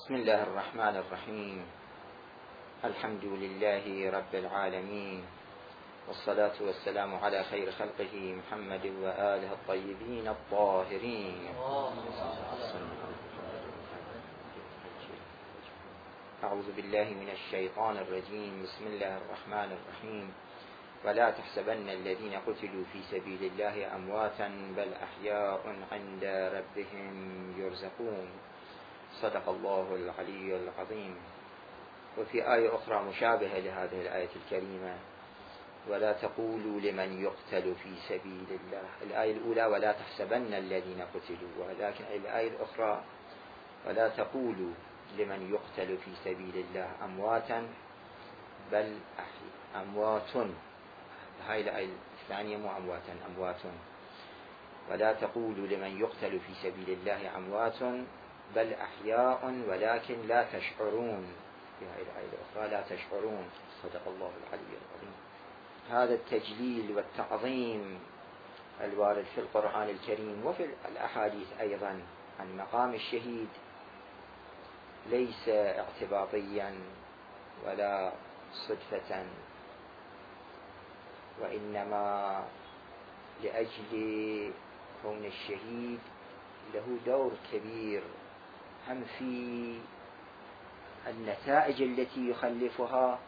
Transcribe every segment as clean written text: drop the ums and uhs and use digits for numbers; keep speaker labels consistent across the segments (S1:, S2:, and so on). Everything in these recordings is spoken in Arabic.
S1: بسم الله الرحمن الرحيم. الحمد لله رب العالمين، والصلاة والسلام على خير خلقه محمد وآله الطيبين الطاهرين. أعوذ بالله من الشيطان الرجيم. بسم الله الرحمن الرحيم. ولا تحسبن الذين قتلوا في سبيل الله أمواتا بل أحياء عند ربهم يرزقون. صدق الله العلي العظيم. وفي آية أخرى مشابهة لهذه الآية الكريمة: ولا تقولوا لمن يقتل في سبيل الله. الآية الأولى ولا تحسبن الذين قتلوا، ولكن الآية الأخرى ولا تقولوا لمن يقتل في سبيل الله أمواتا بل أموات. هاي الآية الثانية مو أمواتا، أموات. ولا تقولوا لمن يقتل في سبيل الله أموات بل أحياء ولكن لا تشعرون. في هذه الآية الأخرى لا تشعرون. صدق الله العلي العظيم. هذا التجليل والتعظيم الوارد في القرآن الكريم وفي الأحاديث أيضا عن مقام الشهيد ليس اعتباطيا ولا صدفة، وإنما لأجل كون الشهيد له دور كبير هم في النتائج التي يخلفها،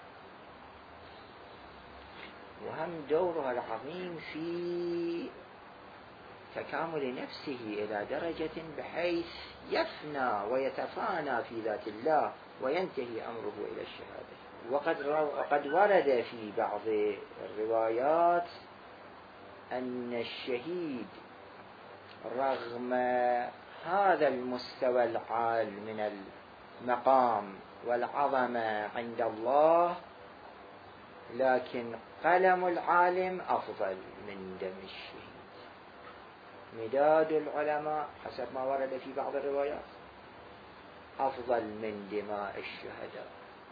S1: وهم دورها العظيم في تكامل نفسه إلى درجة بحيث يفنى ويتفانى في ذات الله وينتهي أمره إلى الشهادة. وقد ورد في بعض الروايات أن الشهيد رغم هذا المستوى العال من المقام والعظمة عند الله، لكن قلم العالم أفضل من دم الشهيد. مداد العلماء حسب ما ورد في بعض الروايات أفضل من دماء الشهداء.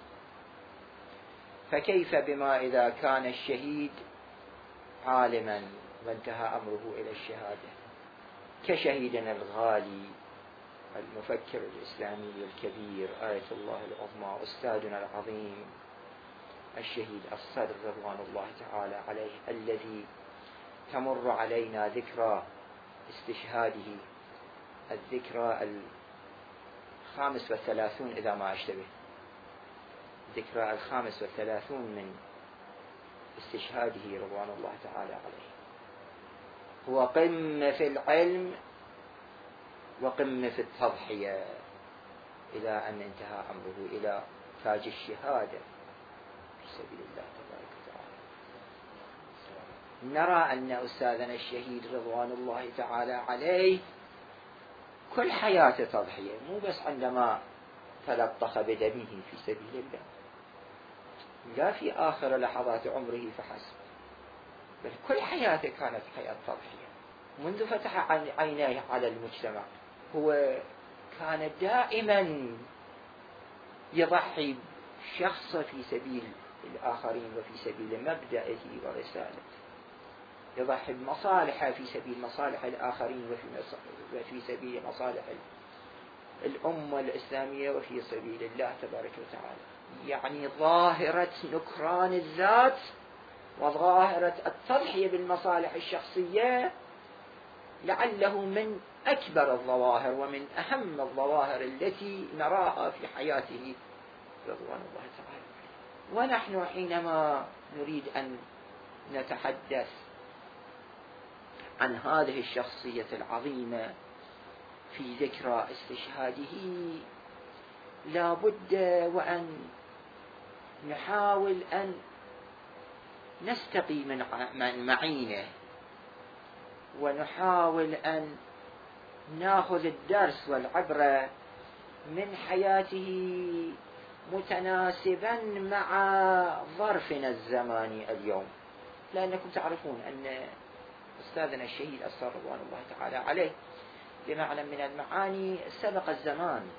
S1: فكيف بما إذا كان الشهيد عالما وانتهى أمره إلى الشهادة، كشهيدنا الغالي المفكر الإسلامي الكبير آية الله العظمى أستاذنا العظيم الشهيد الصدر رضوان الله تعالى عليه، الذي تمر علينا ذكرى استشهاده، الذكرى 35 إذا ما أشتبه، ذكرى 35 من استشهاده رضوان الله تعالى عليه. هو قمة في العلم وقمة في التضحية إلى أن انتهى أمره إلى تاج الشهادة في سبيل الله تبارك وتعالى. نرى أن أستاذنا الشهيد رضوان الله تعالى عليه كل حياته تضحية، مو بس عندما تلطخ بدمه في سبيل الله، لا في آخر لحظات عمره فحسب، بل كل حياته كانت حياة تضحية. منذ فتح عينيه على المجتمع هو كان دائما يضحي شخصه في سبيل الآخرين وفي سبيل مبدأه ورسالته، يضحي بمصالحه في سبيل مصالح الآخرين وفي سبيل مصالح الأمة الإسلامية وفي سبيل الله تبارك وتعالى. يعني ظاهرة نكران الذات وظاهرة التضحية بالمصالح الشخصية لعله من أكبر الظواهر ومن أهم الظواهر التي نراها في حياته رضوان الله تعالى. ونحن حينما نريد أن نتحدث عن هذه الشخصية العظيمة في ذكرى استشهاده لا بد وأن نحاول أن نستقي من معينه، ونحاول أن نأخذ الدرس والعبرة من حياته متناسبا مع ظرفنا الزماني اليوم. لأنكم تعرفون أن أستاذنا الشهيد الصدر رضوان الله تعالى عليه بمعنى من المعاني سبق الزمان،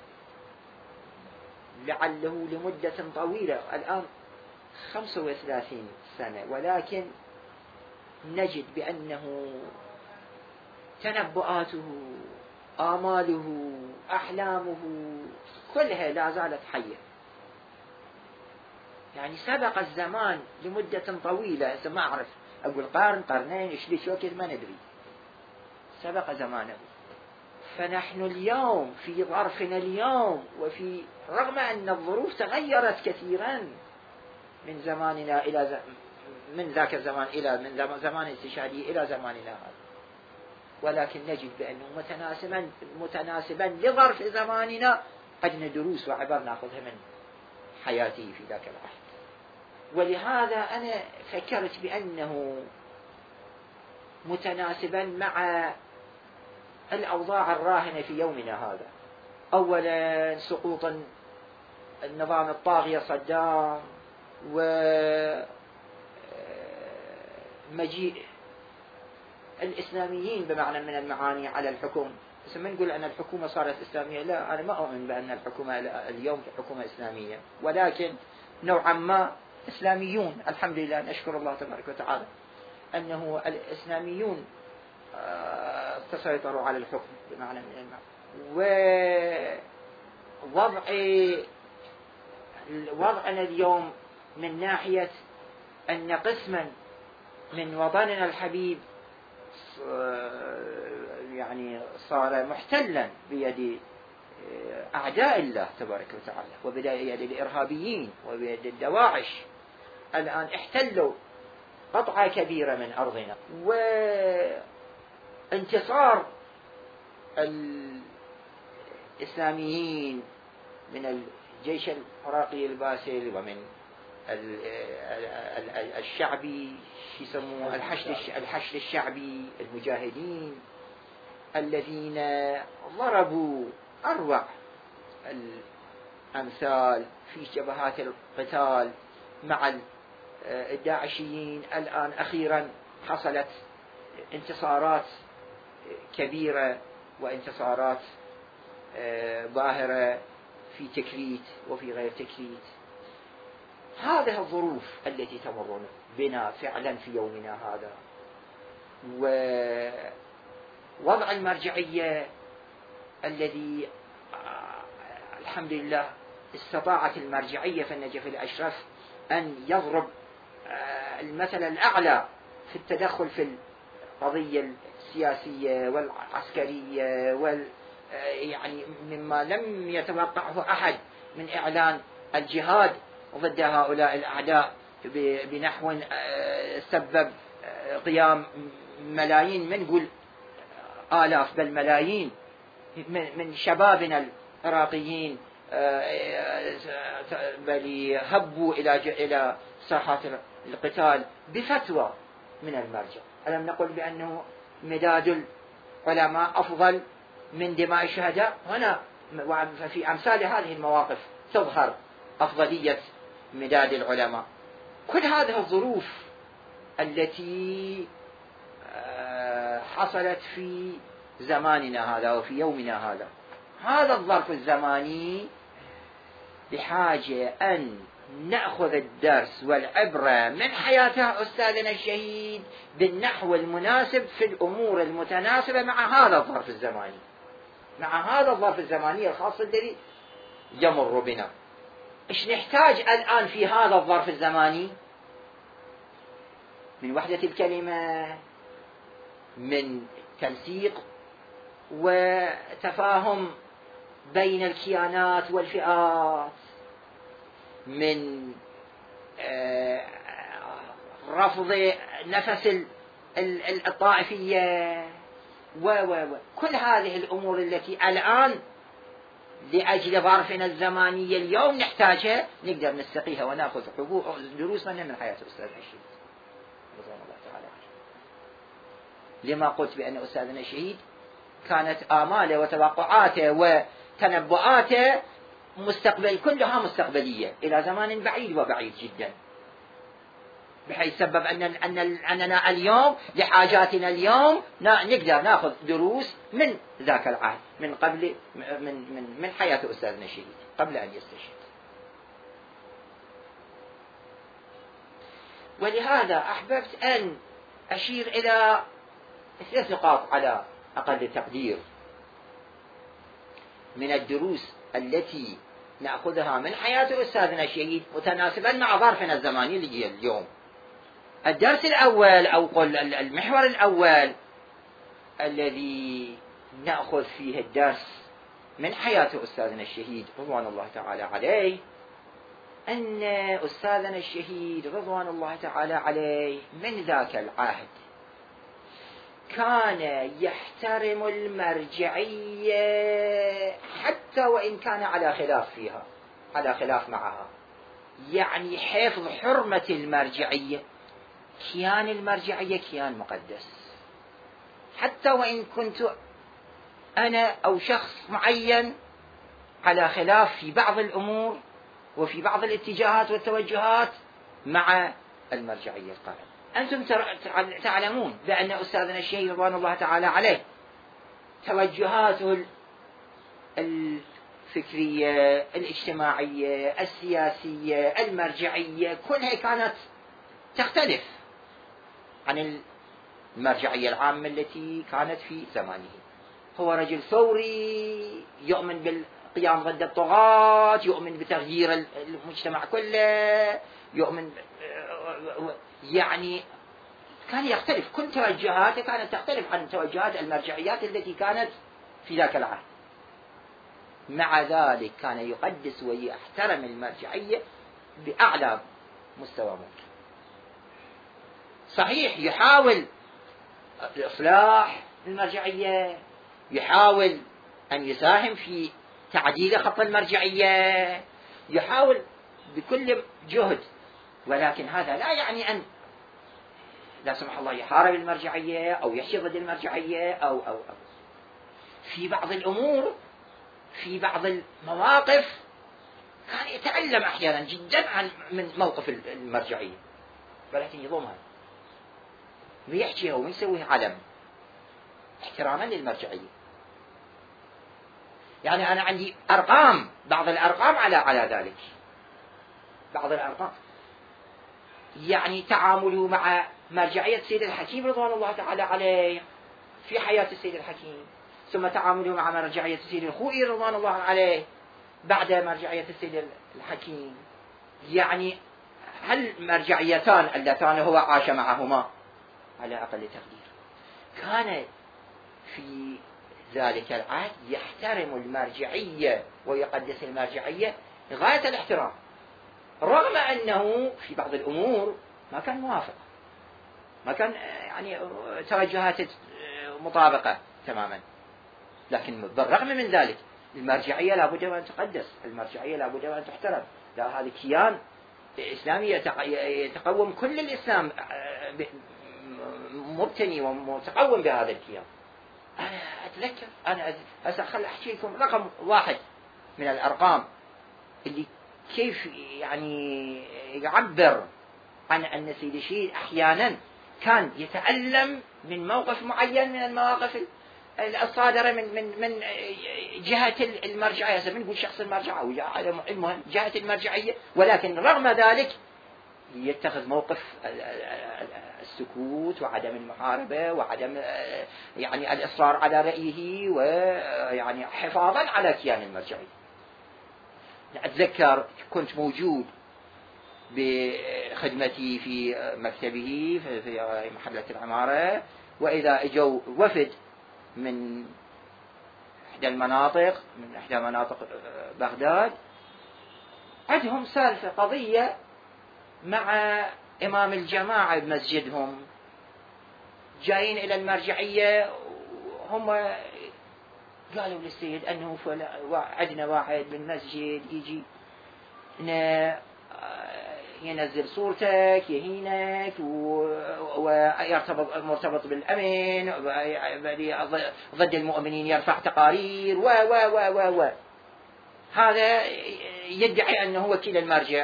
S1: لعله لمدة طويلة، الآن 35 سنة، ولكن نجد بأنه تنبؤاته آماله أحلامه كلها لا زالت حية. يعني سبق الزمان لمدة طويلة، ما أعرف أقول قرن قرنين إيش وقت ما ندري، سبق زمانه. فنحن اليوم في ظرفنا اليوم، وفي رغم أن الظروف تغيرت كثيرا من زماننا إلى من ذاك الزمان إلى من زمان الاستشهادي إلى زماننا هذا، ولكن نجد بأنه متناسبا لظرف زماننا قد دروس وعبر نأخذها من حياته في ذاك العهد. ولهذا أنا فكرت بأنه متناسبا مع الأوضاع الراهنة في يومنا هذا. أولا سقوط النظام الطاغية صدام، ومجيء الإسلاميين بمعنى من المعاني على الحكم. بس ما نقول أن الحكومة صارت إسلامية، لا، أنا ما أؤمن بأن الحكومة اليوم حكومة إسلامية، ولكن نوعا ما إسلاميون، الحمد لله نشكر الله تبارك وتعالى أنه الإسلاميون تسيطروا على الحكم بمعنى من المعنى. ووضعنا اليوم من ناحية أن قسما من وطننا الحبيب يعني صار محتلا بيد أعداء الله تبارك وتعالى، وبيد الإرهابيين وبيد الدواعش. الآن احتلوا قطعة كبيرة من أرضنا، وانتصار الإسلاميين من الجيش العراقي الباسل ومن الشعبي يسموه الحشد الشعبي، المجاهدين الذين ضربوا أروع الأمثال في جبهات القتال مع الداعشيين. الآن أخيرا حصلت انتصارات كبيرة وانتصارات باهرة في تكريت وفي غير تكريت. هذه الظروف التي تمر بنا فعلا في يومنا هذا، ووضع المرجعية الذي الحمد لله استطاعت المرجعية في النجف الأشرف أن يضرب المثل الأعلى في التدخل في القضية السياسية والعسكرية يعني مما لم يتوقعه أحد من إعلان الجهاد ضد هؤلاء الأعداء بنحو سبب قيام ملايين، من نقول آلاف بل ملايين من شبابنا العراقيين بل هبوا إلى ساحات القتال بفتوى من المرجع. ألم نقل بأنه مداد العلماء أفضل من دماء الشهداء؟ هنا في أمثال هذه المواقف تظهر أفضلية مداد العلماء. كل هذه الظروف التي حصلت في زماننا هذا وفي يومنا هذا، هذا الظرف الزماني بحاجة أن نأخذ الدرس والعبرة من حياة أستاذنا الشهيد بالنحو المناسب في الأمور المتناسبة مع هذا الظرف الزماني، مع هذا الظرف الزماني الخاص الذي يمر بنا. إيش نحتاج الآن في هذا الظرف الزماني؟ من وحدة الكلمة، من تنسيق وتفاهم بين الكيانات والفئات، من رفض نفس الطائفية كل هذه الأمور التي الآن لأجل ظرفنا الزماني اليوم نحتاجها، نقدر نستقيها ونأخذ دروسنا من حياة أستاذنا الشهيد رضوان الله تعالى عليه. لما قلت بأن أستاذنا الشهيد كانت آماله وتوقعاته وتنبؤاته كلها مستقبلية إلى زمان بعيد وبعيد جدا، بحيث سبب أننا اليوم لحاجاتنا اليوم نقدر نأخذ دروس من ذاك العهد من قبل من حياة أستاذنا الشهيد قبل أن يستشهد. ولهذا أحببت أن أشير إلى 3 نقاط على أقل تقدير. من الدروس التي نأخذها من حياة أستاذنا الشهيد متناسبا مع ظرفنا الزماني اللي اليوم. الدرس الأول أو قل المحور الأول الذي نأخذ فيه الدرس من حياة أستاذنا الشهيد رضوان الله تعالى عليه، أن أستاذنا الشهيد رضوان الله تعالى عليه من ذاك العهد كان يحترم المرجعية حتى وإن كان على خلاف فيها، على خلاف معها. يعني حفظ حرمة المرجعية، كيان المرجعية كيان مقدس، حتى وإن كنت أنا أو شخص معين على خلاف في بعض الأمور وفي بعض الاتجاهات والتوجهات مع المرجعية القائمة. أنتم تعلمون بأن أستاذنا الشهيد رضوان الله تعالى عليه توجهاته الفكرية الاجتماعية السياسية المرجعية كلها كانت تختلف عن المرجعية العامة التي كانت في زمانه. هو رجل ثوري يؤمن بالقيام ضد الطغاة، يؤمن بتغيير المجتمع كله، يؤمن يعني كان يختلف، كل توجهاته كانت تختلف عن توجهات المرجعيات التي كانت في ذاك العهد. مع ذلك كان يقدس ويحترم المرجعية بأعلى مستوى ممكن. صحيح يحاول الإصلاح المرجعية، يحاول أن يساهم في تعديل خط المرجعية، يحاول بكل جهد، ولكن هذا لا يعني أن لا سمح الله يحارب المرجعية أو يحشي ضد المرجعية أو في بعض الأمور، في بعض المواقف كان يتألم أحيانا جدا من موقف المرجعية، ولكن يضمها ويحكيها ويسويها علم احتراما للمرجعية. يعني أنا عندي أرقام، بعض الأرقام على ذلك، بعض الأرقام. يعني تعامله مع مرجعية السيد الحكيم رضوان الله تعالى عليه في حياة السيد الحكيم، ثم تعامله مع مرجعية السيد الخوئي رضوان الله عليه بعد مرجعية السيد الحكيم. يعني هل مرجعيتان اللتان هو عاش معهما على أقل تقدير، كان في ذلك العهد يحترم المرجعية ويقدس المرجعية غاية الاحترام، رغم أنه في بعض الأمور ما كان موافق، ما كان يعني توجهات مطابقة تماما، لكن بالرغم من ذلك المرجعية لابد أن تقدس، المرجعية لابد أن تحترم. لا، هذا كيان إسلامي يتقوم، كل الإسلام مبتني ومتقوم بهذا الكيان. أنا أتذكر، أنا خل أحكي لكم رقم واحد من الأرقام اللي كيف يعني يعبر عن أن سيد الشهيد أحيانا كان يتألم من موقف معين من المواقف الصادرة من جهة المرجعية، من شخص المرجع أو المهم جهة المرجعية، ولكن رغم ذلك يتخذ موقف السكوت وعدم المحاربة وعدم يعني الإصرار على رأيه، ويعني حفاظا على كيان المرجعية. أتذكر كنت موجود بخدمتي في مكتبه في محلة العمارة، وإذا اجوا وفد من إحدى المناطق، من إحدى مناطق بغداد، عندهم سالفة قضية مع إمام الجماعة بمسجدهم، جايين إلى المرجعية، هم قالوا للسيد أنه عندنا واحد بالمسجد يجي ينزل صورتك يهينك ويرتبط مرتبط بالأمن ضد المؤمنين، يرفع تقارير و هذا يدعي أنه وكيل المرجع.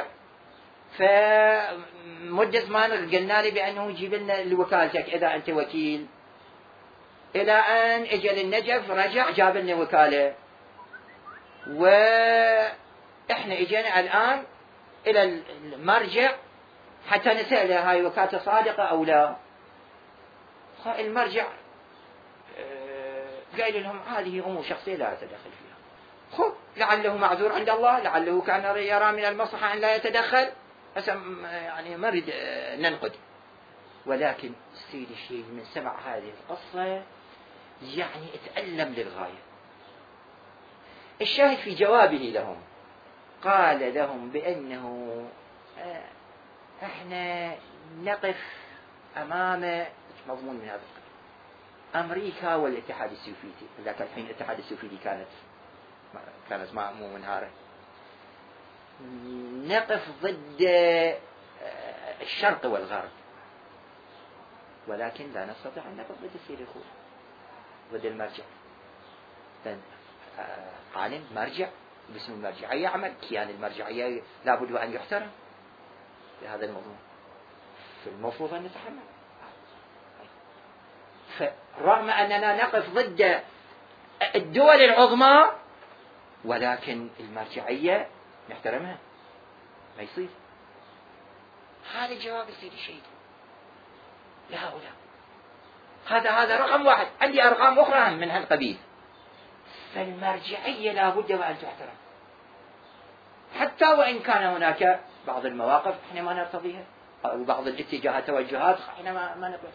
S1: فمدة زمان قلنا لي بأنه يجيب لنا لوكالتك إذا أنت وكيل، إلى أن اجى للنجف رجع جاب لنا وكالة، وإحنا اجينا الآن إلى المرجع حتى نسأله هاي وكالة صادقة أو لا. المرجع قال لهم هذه أمور شخصية لا أتدخل فيها، خب لعله معذور عند الله، لعله كان يرى من المصلحة أن لا يتدخل، يعني ما نريد ننقد. ولكن السيد الشيخ من سمع هذه القصة يعني اتألم للغاية. الشاهد في جوابه لهم قال لهم بأنه احنا نقف أمام مضمون من هذا القبيل، أمريكا والاتحاد السوفيتي. ذاك الحين الاتحاد السوفيتي كانت مو منهارة. نقف ضد الشرق والغرب، ولكن لا نستطيع أن نقف ضد السيريخون، ضد المرجع. عالم مرجع باسم المرجعية يعمل، كيان المرجعية لابد أن يحترم في هذا الموضوع، فالمفروض أن نتحمل. فرغم أننا نقف ضد الدول العظمى، ولكن المرجعية نحترمها، ما يصير. هذا جواب السيد الشهيد لهؤلاء. هذا رقم واحد. عندي أرقام أخرى من هالقبيل. فالمرجعية لا بد وأن تحترم، حتى وإن كان هناك بعض المواقف احنا ما نرتضيها، أو بعض الاتجاهات توجهات احنا ما نقبل.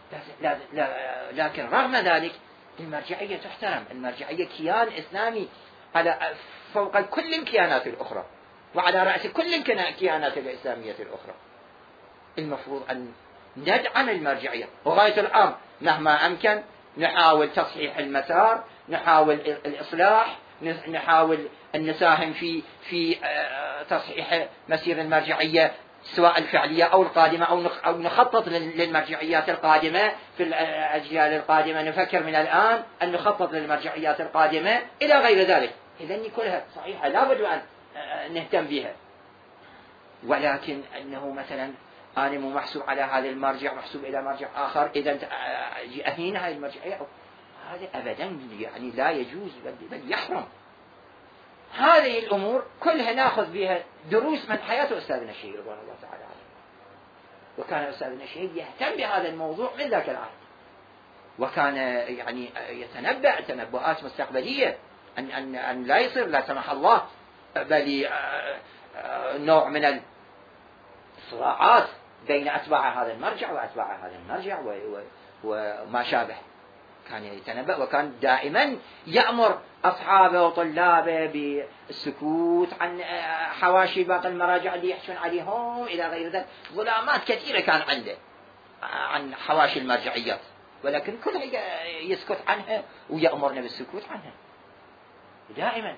S1: لكن رغم ذلك المرجعية تحترم. المرجعية كيان إسلامي على فوق كل الكيانات الأخرى، وعلى رأس كل الكيانات الإسلامية الأخرى. المفروض أن ندعم المرجعية وغاية الأمر مهما أمكن، نحاول تصحيح المسار، نحاول الإصلاح، نحاول أن نساهم في تصحيح مسير المرجعية سواء الفعلية أو القادمة، أو نخطط للمرجعيات القادمة في الأجيال القادمة. نفكر من الآن أن نخطط للمرجعيات القادمة إلى غير ذلك. إذن كلها صحيحة لا بد أن نهتم بها. ولكن أنه مثلا أنا مو محسوب على هذا المرجع، محسوب إلى مرجع آخر، إذا أهين هذه المرجعية، هذا أبدا يعني لا يجوز، بل يحرم. هذه الأمور كلها نأخذ بها دروس من حياة أستاذنا الشهيد رضوان الله تعالى عليه. وكان أستاذنا الشهيد يهتم بهذا الموضوع من ذاك العهد، وكان يعني يتنبأ تنبؤات مستقبلية أن لا يصير لا سمح الله بل نوع من الصراعات بين أتباع هذا المرجع وأتباع هذا المرجع وما شابه. كان يتنبأ، وكان دائما يأمر أصحابه وطلابه بالسكوت عن حواشي باقي المراجع اللي يحشون عليهم إلى غير ذلك. ظلامات كثيرة كان عنده عن حواشي المرجعيات، ولكن كلها يسكت عنها ويأمرنا بالسكوت عنها دائما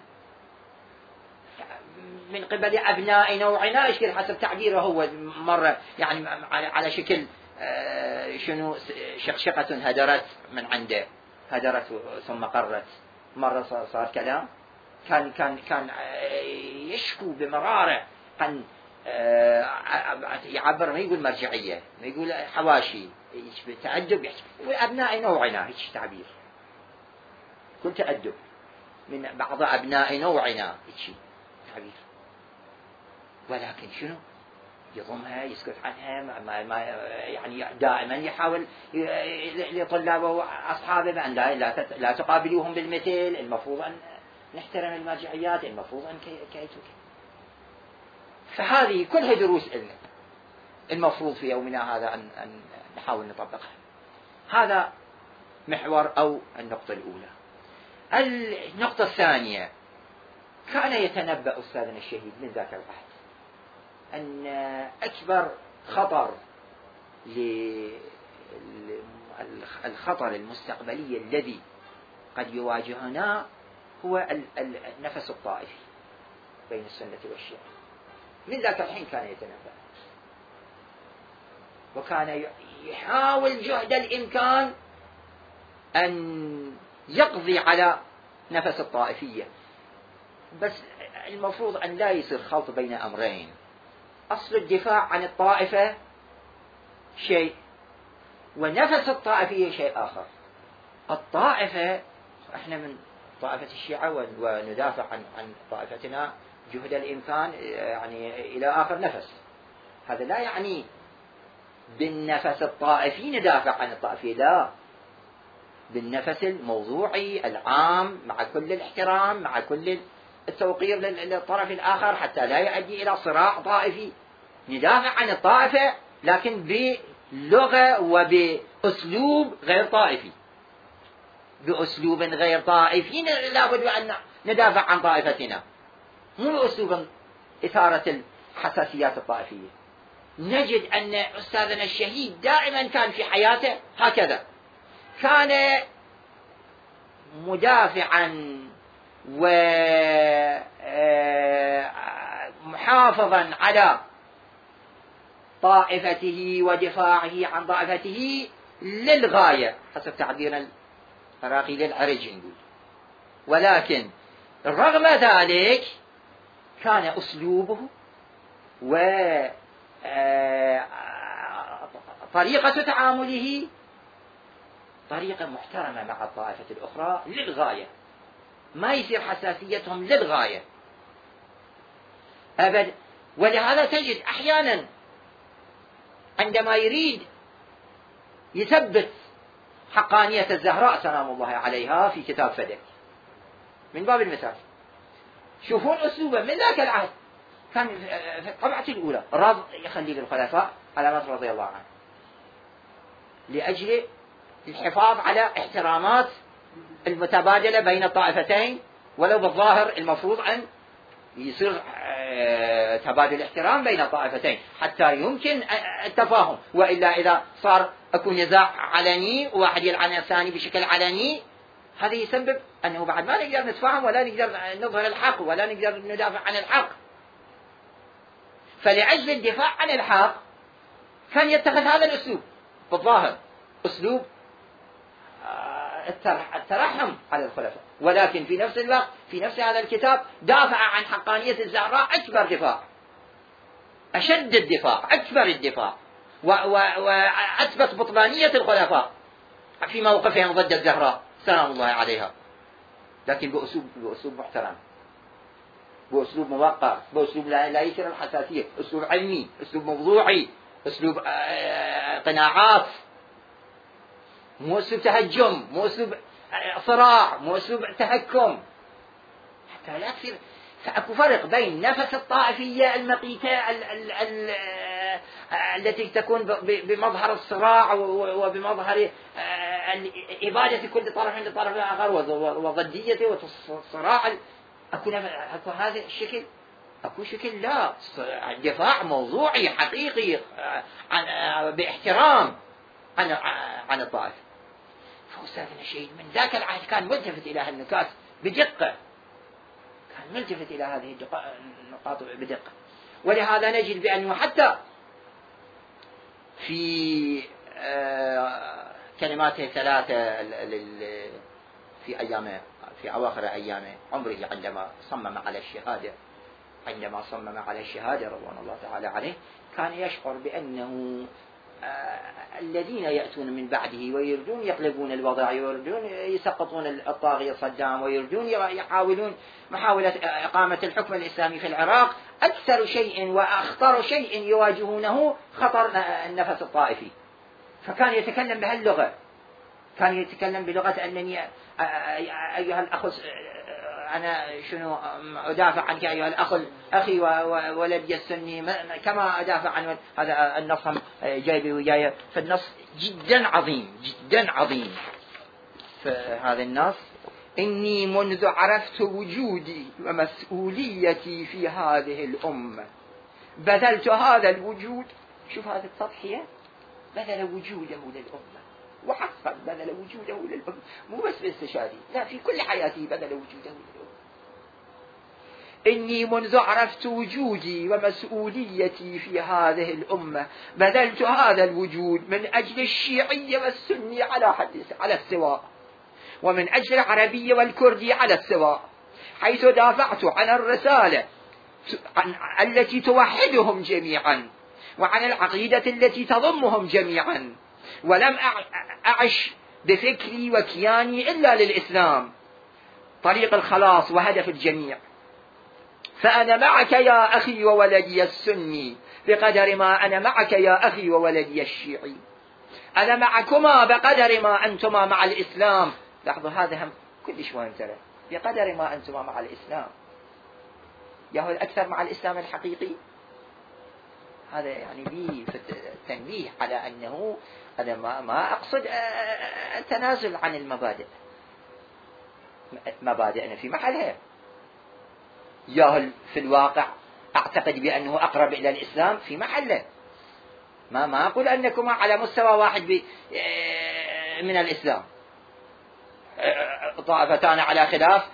S1: من قبل أبناء نوعنا. إيش حسب تعبيره هو مرة يعني على شكل شنو شقشقة هدرت من عنده، هدرت ثم قرت. مرة صار كلام كان يشكو بمرارة عن يعبر، ما يقول مرجعية، ما يقول حواشي، تأدب وأبناء نوعنا، هيك تعبير، كل تأدب من بعض أبناء نوعنا، هيك تعبير. ولكن شنو يضمها، يسكت عنها، ما يعني دائما يحاول لطلابه وأصحابه بأن لا تقابلوهم بالمثل، المفروض أن نحترم المرجعيات، المفروض أن كيف. فهذه كلها دروس لنا المفروض في يومنا هذا أن نحاول نطبقها. هذا محور أو النقطة الأولى. النقطة الثانية، كان يتنبأ أستاذنا الشهيد من ذاك العهد أن أكبر خطر الخطر المستقبلي الذي قد يواجهنا هو النفس الطائفي بين السنة والشيعة. من ذاك الحين كان يتنبأ، وكان يحاول جهد الإمكان أن يقضي على نفس الطائفية. بس المفروض أن لا يصير خلط بين أمرين. أصل الدفاع عن الطائفة شيء، ونفس الطائفية شيء آخر. الطائفة احنا من طائفة الشيعة وندافع عن طائفتنا جهد الإمكان يعني إلى آخر نفس. هذا لا يعني بالنفس الطائفي ندافع عن الطائفية، لا. بالنفس الموضوعي العام مع كل الاحترام، مع كل التوقير للطرف الآخر، حتى لا يؤدي إلى صراع طائفي. ندافع عن الطائفة لكن بلغة وبأسلوب غير طائفي، بأسلوب غير طائفي. لابد أن ندافع عن طائفتنا، مو بأسلوب إثارة الحساسيات الطائفية. نجد أن أستاذنا الشهيد دائما كان في حياته هكذا، كان مدافعا ومحافظا على طائفته ودفاعه عن طائفته للغاية، حسب تعبير العراقي للعرج نقول. ولكن رغم ذلك كان أسلوبه وطريقة تعامله طريقة محترمة مع الطائفة الأخرى للغاية، ما يصير حساسيتهم للغاية أبدا. ولهذا تجد أحيانا عندما يريد يثبت حقانية الزهراء سلام الله عليها في كتاب فدك من باب المثال، شوفون أسلوبه من ذاك العهد، كان في الطبعة الأولى رض يخلي للخلفاء علامات رضي الله عنه لأجل الحفاظ على احترامات المتبادلة بين الطائفتين، ولو بالظاهر المفروض أن يصير تبادل احترام بين الطائفتين حتى يمكن التفاهم، وإلا إذا صار أكو نزاع علني وواحد يلعن الثاني بشكل علني، هذا يسبب أنه بعد ما نقدر نتفاهم ولا نقدر نظهر الحق ولا نقدر ندافع عن الحق. فلأجل الدفاع عن الحق كان يتخذ هذا الأسلوب بالظاهر، أسلوب الترحم على الخلفاء، ولكن في نفس الوقت في نفس هذا الكتاب دافع عن حقانية الزهراء أكبر دفاع، أشد الدفاع، أكبر الدفاع، وأثبت بطلانية الخلفاء في موقفهم ضد الزهراء سلام الله عليها، لكن بأسلوب محترم، بأسلوب موقر، بأسلوب لا يثير الحساسية، أسلوب علمي، أسلوب موضوعي، أسلوب قناعات، مو أسلوب تهجم، مو أسلوب صراع، مو أسلوب تهكم، حتى لا تصير. فأكو فرق بين نفس الطائفية المقيتة التي تكون بمظهر الصراع وبمظهر إبادة كل طرف عند الطرف الآخر وضديته والصراع. أكو هذا الشكل، أكو شكل لا، دفاع موضوعي حقيقي باحترام عن الطائفة. فأستاذنا الشهيد من ذاك العهد كان ملتفت إلى هالنكات بدقة، كان ملتفت إلى هذه النقاط بدقة. ولهذا نجد بأنه حتى في كلماته الثلاثة في أواخر أيام عمره عندما صمم على الشهادة رضوان الله تعالى عليه، كان يشعر بأنه الذين يأتون من بعده ويريدون يقلبون الوضع ويريدون يسقطون الطاغية صدام ويريدون يحاولون محاولة إقامة الحكم الإسلامي في العراق، أكثر شيء وأخطر شيء يواجهونه خطر النفس الطائفي. فكان يتكلم بهاللغة، كان يتكلم بلغة أنني أيها الأخ أنا شنو أدافع عنك أيها الأخ أخي وولدي السني كما أدافع عن هذا النص جايبه وياي. فالنص جدا عظيم جدا عظيم. فهذا النص: إني منذ عرفت وجودي ومسؤوليتي في هذه الأمة بذلت هذا الوجود. شوف هذه التضحية، بذل وجوده للأمة، وحقا بذل وجوده للأمة، مو بس باستشهادي، لا، في كل حياته بذل وجوده للأمة. إني منذ عرفت وجودي ومسؤوليتي في هذه الأمة بذلت هذا الوجود من أجل الشيعي والسني على السواء، ومن أجل العربي والكردي على السواء، حيث دافعت عن الرسالة التي توحدهم جميعا، وعن العقيدة التي تضمهم جميعا، ولم أعش بفكري وكياني إلا للإسلام، طريق الخلاص وهدف الجميع. فأنا معك يا أخي وولدي السني بقدر ما أنا معك يا أخي وولدي الشيعي. أنا معكما بقدر ما أنتما مع الإسلام. لاحظوا هذا هم كلش مهم ترى، بقدر ما أنتما مع الإسلام. ياهو الأكثر مع الإسلام الحقيقي. هذا يعني به تنبيه على أنه أنا ما أقصد التنازل عن المبادئ، مبادئنا في محلها. ياهو في الواقع أعتقد بأنه أقرب إلى الإسلام في محله. ما أقول أنكما على مستوى واحد من الإسلام، طائفتان على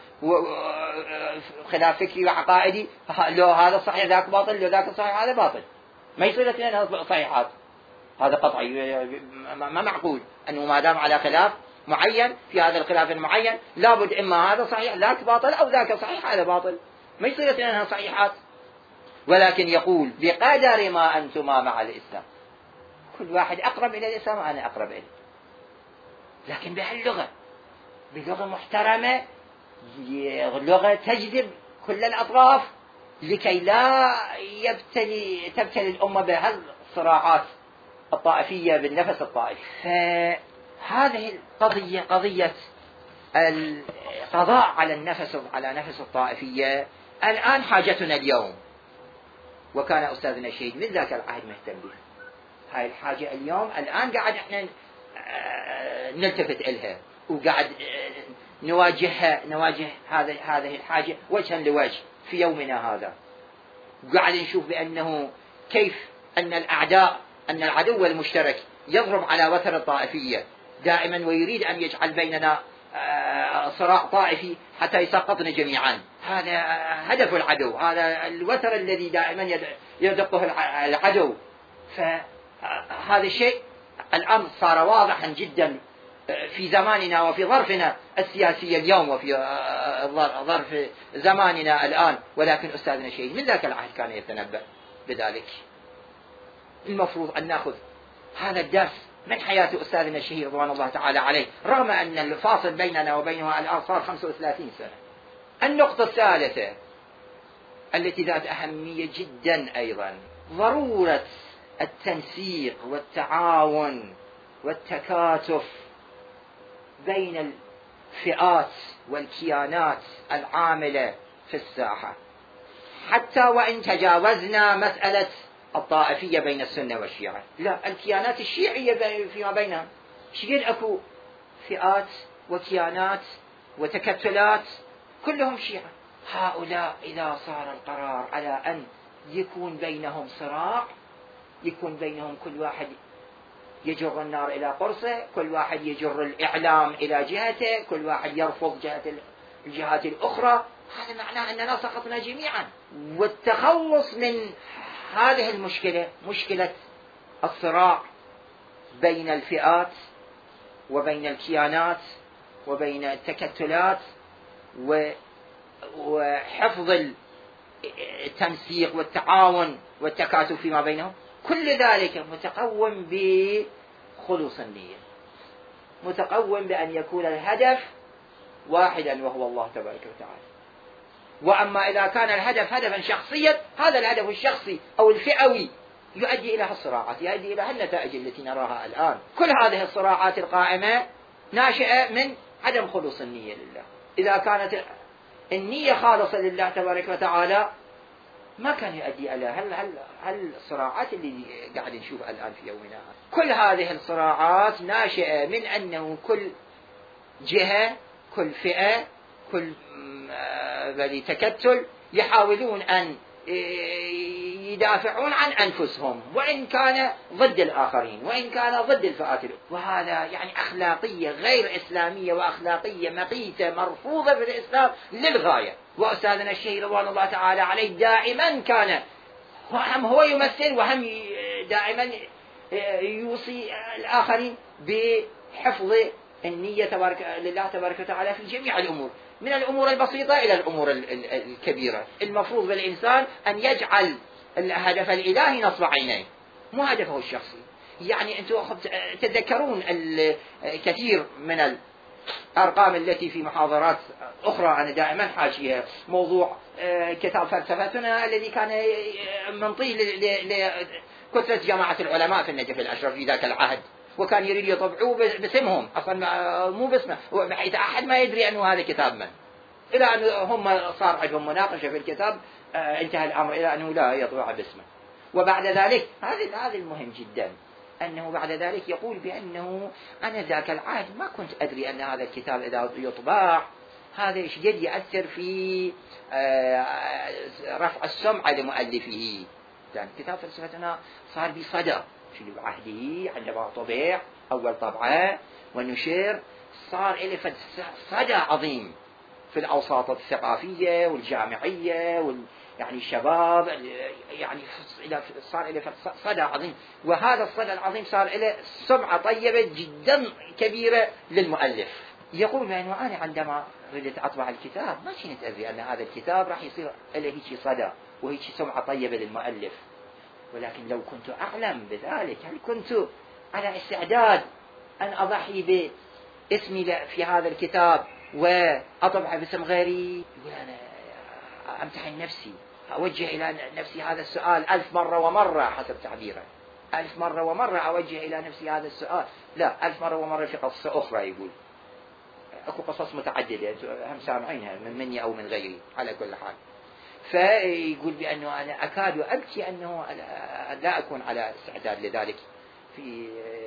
S1: خلاف فكري وعقائدي، لو هذا صحيح ذاك باطل، لو ذاك صحيح هذا باطل، ما يصير اثنين صحيحات. هذا قطعي، ما معقول أنه ما دام على خلاف معين، في هذا الخلاف المعين لابد إما هذا صحيح ذاك باطل أو ذاك صحيح هذا باطل، ما يصير اثنين صحيحات. ولكن يقول بقدر ما أنتما مع الإسلام، كل واحد أقرب إلى الإسلام وأنا أقرب إليه، لكن بهاللغة، بلغة محترمة، لغة تجذب كل الأطراف، لكي لا تبتلي الأمة بهالصراعات الطائفية بالنفس الطائفي. فهذه القضية، قضية القضاء على نفس الطائفية، الآن حاجتنا اليوم، وكان أستاذنا الشهيد من ذاك العهد مهتم بها. هاي الحاجة اليوم الآن قاعد احنا نلتفت إلها، وقاعد نواجه هذه الحاجة وجها لوجه في يومنا هذا. قاعد نشوف بأنه كيف أن العدو المشترك يضرب على وتر الطائفية دائما، ويريد أن يجعل بيننا صراع طائفي حتى يسقطنا جميعا. هذا هدف العدو، هذا الوتر الذي دائما يدقه العدو. فهذا الشيء الآن صار واضحا جدا في زماننا وفي ظرفنا السياسي اليوم، وفي ظرف زماننا الآن. ولكن أستاذنا الشهيد من ذاك العهد كان يتنبأ بذلك. المفروض أن نأخذ هذا الدرس من حياة أستاذنا الشهيد رضوان الله تعالى عليه، رغم أن الفاصل بيننا وبينها الآن صار 35 سنة. النقطة الثالثة التي ذات أهمية جدا أيضا، ضرورة التنسيق والتعاون والتكاتف بين الفئات والكيانات العاملة في الساحة، حتى وإن تجاوزنا مسألة الطائفية بين السنة والشيعة. لا، الكيانات الشيعية فيما بينها شقد أكو فئات وكيانات وتكتلات كلهم شيعة. هؤلاء إذا صار القرار على أن يكون بينهم صراع، يكون بينهم كل واحد يجر النار إلى قرصه، كل واحد يجر الإعلام إلى جهته، كل واحد يرفض الجهات الأخرى، هذا معناه أننا سقطنا جميعا. والتخلص من هذه المشكلة، مشكلة الصراع بين الفئات وبين الكيانات وبين التكتلات، وحفظ التنسيق والتعاون والتكاتف فيما بينهم، كل ذلك متقوم بخلوص النية، متقوم بأن يكون الهدف واحدا وهو الله تبارك وتعالى. وأما إذا كان الهدف هدفا شخصيا، هذا الهدف الشخصي أو الفئوي يؤدي إلى الصراعات، يؤدي إلى النتائج التي نراها الآن. كل هذه الصراعات القائمة ناشئة من عدم خلوص النية لله. إذا كانت النية خالصة لله تبارك وتعالى ما كان يؤدي إلى الصراعات اللي قاعد نشوفها الآن في يومنا. كل هذه الصراعات ناشئة من أنه كل جهة، كل فئة، كل تكتل يحاولون أن يدافعون عن أنفسهم، وإن كان ضد الآخرين، وإن كان ضد الفئات. وهذا يعني أخلاقية غير إسلامية، وأخلاقية مقيتة مرفوضة في الإسلام للغاية. وأستاذنا الشهيد رضوان الله تعالى عليه دائما كان هم هو يمثل، وهم دائما يوصي الآخرين بحفظ النية لله تبارك وتعالى في جميع الأمور، من الأمور البسيطة إلى الأمور الكبيرة. المفروض بالإنسان أن يجعل الهدف الإلهي نصب عينيه، مو هدفه الشخصي. يعني أنتم تتذكرون الكثير من الأرقام التي في محاضرات أخرى أنا دائما حاشيها، موضوع كتاب فلسفتنا الذي كان منطي لكتلة جماعة العلماء في النجف الأشرف في ذاك العهد، وكان يريد يطبعوه باسمهم أصلا مو باسمه، بحيث أحد ما يدري أنه هذا كتاب من، إلى أن هم صار عندهم مناقشة في الكتاب، انتهى الأمر إلى أنه لا يطبع باسمه. وبعد ذلك هذا المهم جدا، أنه بعد ذلك يقول بأنه أنا ذاك العهد ما كنت أدري أن هذا الكتاب إذا يطبع هذا شديد يأثر في رفع السمعة لمؤلفه. لأن كتاب فلسفتنا صار بصدى في عهده عندما طبع أول طبعة ونشر، صار إلى صدى عظيم في الأوساط الثقافية والجامعية يعني الشباب، يعني صار إلى صدى عظيم، وهذا الصدى العظيم صار إلى سمعة طيبة جدا كبيرة للمؤلف. يقول بأنه أنا عندما ردت أطبع الكتاب ما كنت أدري أن هذا الكتاب راح يصير إلى هيك صدى وهيك سمعة طيبة للمؤلف، ولكن لو كنت أعلم بذلك هل كنت على استعداد أن أضحي باسمي في هذا الكتاب وأطبع باسم غيري؟ يقول أنا أمتحن نفسي، أوجه إلى نفسي هذا السؤال 1000 مرة ومرة حسب تعبيره، 1000 مرة ومرة أوجه إلى نفسي هذا السؤال، لا 1000 مرة ومرة في قصة أخرى. يقول أكو قصص متعددة هم سامعينها من مني أو من غيري على كل حال. فيقول بأنه أنا أكاد أبكي أنه لا أكون على استعداد لذلك في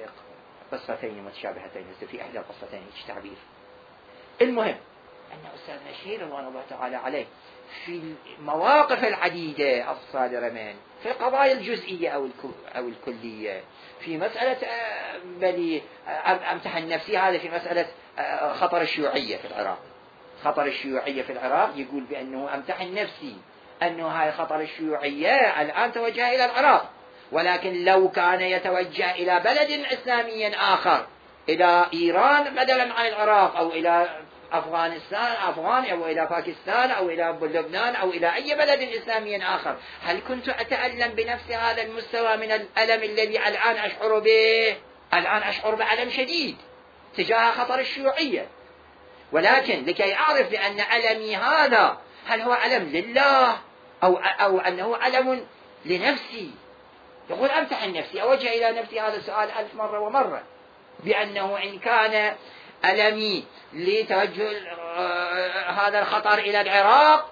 S1: قصتين متشابهتين، في إحدى القصتين هيك تعبير. المهم أن أستاذنا الشهير رضوان الله تعالى عليه في المواقف العديدة الصادرة من في القضايا الجزئية أو الكلية، في مسألة بلي أمتحن نفسي هذا في مسألة خطر الشيوعية في العراق. خطر الشيوعية في العراق يقول بأنه أمتحن نفسي أنه هاي خطر الشيوعية الآن توجه إلى العراق، ولكن لو كان يتوجه إلى بلد إسلامي آخر، إلى إيران بدلا عن العراق، أو إلى أفغانستان أو إلى باكستان أو إلى لبنان أو إلى أي بلد إسلامي آخر، هل كنت أتألم بنفس هذا المستوى من الألم الذي الآن أشعر به؟ الآن أشعر بألم شديد تجاه خطر الشيوعية، ولكن لكي أعرف بأن ألمي هذا هل هو ألم لله أو أنه ألم لنفسي، يقول أمتحن نفسي، أوجه إلى نفسي هذا السؤال 1000 مرة ومرة، بأنه إن كان ألمي لتوجه هذا الخطر إلى العراق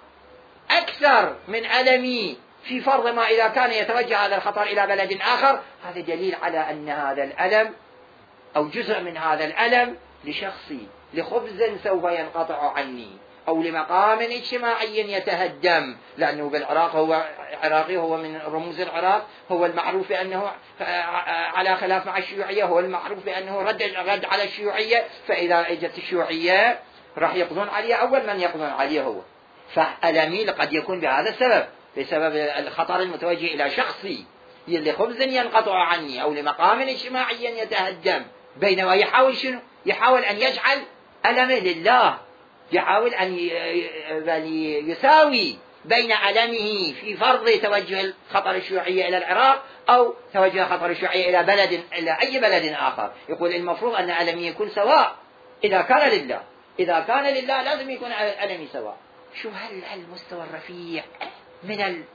S1: أكثر من ألمي في فرض ما إذا كان يتوجه هذا الخطر إلى بلد آخر، هذا دليل على أن هذا الألم أو جزء من هذا الألم لشخصي، لخبز سوف ينقطع عني، أو لمقام اجتماعي يتهدم، لأنه بالعراق هو عراقي، هو من رموز العراق، هو المعروف بأنه على خلاف مع الشيوعية، هو المعروف بأنه رد على الشيوعية، فإذا اجت الشيوعية راح يقضون عليه، أول من يقضون عليه هو. فألمي قد يكون بهذا السبب، بسبب الخطر المتوجه إلى شخصي لخبز ينقطع عني أو لمقام اجتماعي يتهدم، بينما يحاول شنو؟ يحاول أن يجعل ألمه لله، يحاول أن يساوي بين ألمه في فرض توجه خطر الشيوعية إلى العراق أو توجه خطر الشيوعية إلى أي بلد آخر. يقول المفروض أن ألمي يكون سواء إذا كان لله، إذا كان لله لازم يكون ألمي سواء. شو هالمستوى الرفيع من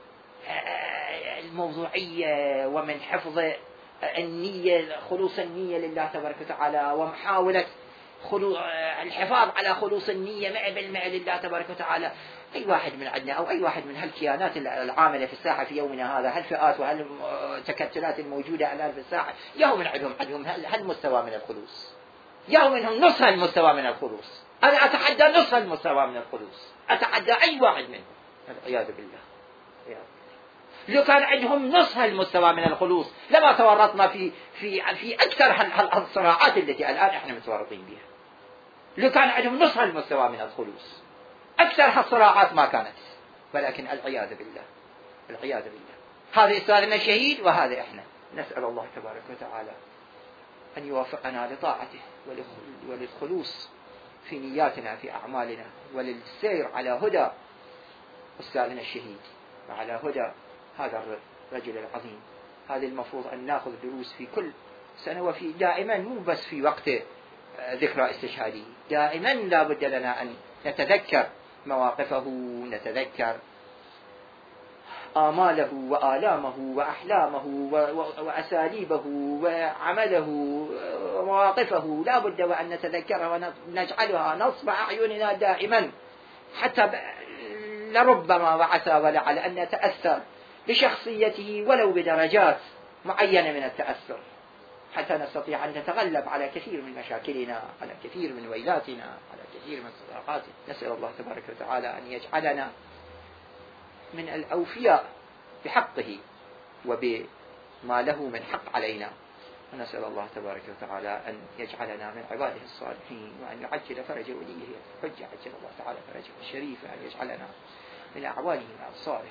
S1: الموضوعية ومن حفظ النية، خلوص النية لله تبارك وتعالى، ومحاولة الحفاظ على خلوص النية 100% لله تبارك وتعالى. أي واحد من عندنا أو أي واحد من هالكيانات العاملة في الساحة في يومنا هذا، هالفئات وهالتكتلات الموجودة الآن في الساحة، ياهو من عندهم هالمستوى من الخلوص، ياهو منهم نصف المستوى من الخلوص. أنا أتحدى نصف المستوى من الخلوص، أتحدى أي واحد منهم، والعياذ بالله. لو كان عندهم نصف المستوى من الخلوص لما تورطنا في أكثر الصراعات التي الآن احنا متورطين بها. لو كان عندهم نصف المستوى من الخلوص أكثر هالصراعات ما كانت، ولكن العياذ بالله، العياذ بالله. هذا أستاذنا الشهيد وهذا احنا. نسأل الله تبارك وتعالى أن يوفقنا لطاعته وللخلوص في نياتنا في أعمالنا، وللسير على هدى أستاذنا الشهيد وعلى هدى هذا الرجل العظيم. هذا المفروض أن نأخذ دروس في كل سنة، وفي دائما، مو بس في وقت ذكرى استشهاده، دائما لا بد لنا أن نتذكر مواقفه، نتذكر آماله وآلامه وأحلامه وأساليبه وعمله ومواقفه لا بد وأن نتذكرها ونجعلها نصب أعيننا دائما، حتى لربما وعسى ولعل أن نتأثر بشخصيته ولو بدرجات معينة من التأثر، حتى نستطيع أن نتغلب على كثير من مشاكلنا، على كثير من ويلاتنا، على كثير من صداقاتنا. نسأل الله تبارك وتعالى أن يجعلنا من الأوفياء بحقه وبما له من حق علينا، ونسأل الله تبارك وتعالى أن يجعلنا من عباده الصالحين، وأن يعجل فرج وليه الحجة، عجل الله تعالى فرجه الشريف، وأن يجعلنا من أعوانه وأنصاره.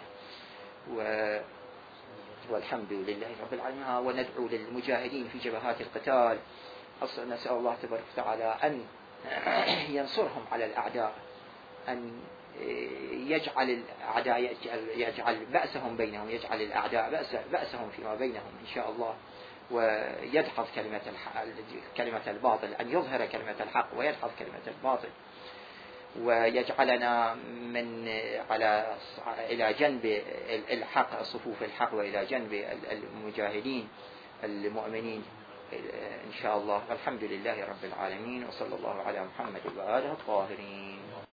S1: والحمد لله رب العالمين. وندعو للمجاهدين في جبهات القتال، نسأل الله تبارك وتعالى أن ينصرهم على الأعداء، أن يجعل الأعداء يجعل بأسهم بينهم، يجعل الأعداء بأسهم فيما بينهم إن شاء الله، ويدحض كلمة الباطل، أن يظهر كلمة الحق ويدحض كلمة الباطل، ويجعلنا إلى جنب الحق، صفوف الحق، وإلى جنب المجاهدين المؤمنين إن شاء الله. والحمد لله رب العالمين، وصلى الله على محمد وآله الطاهرين.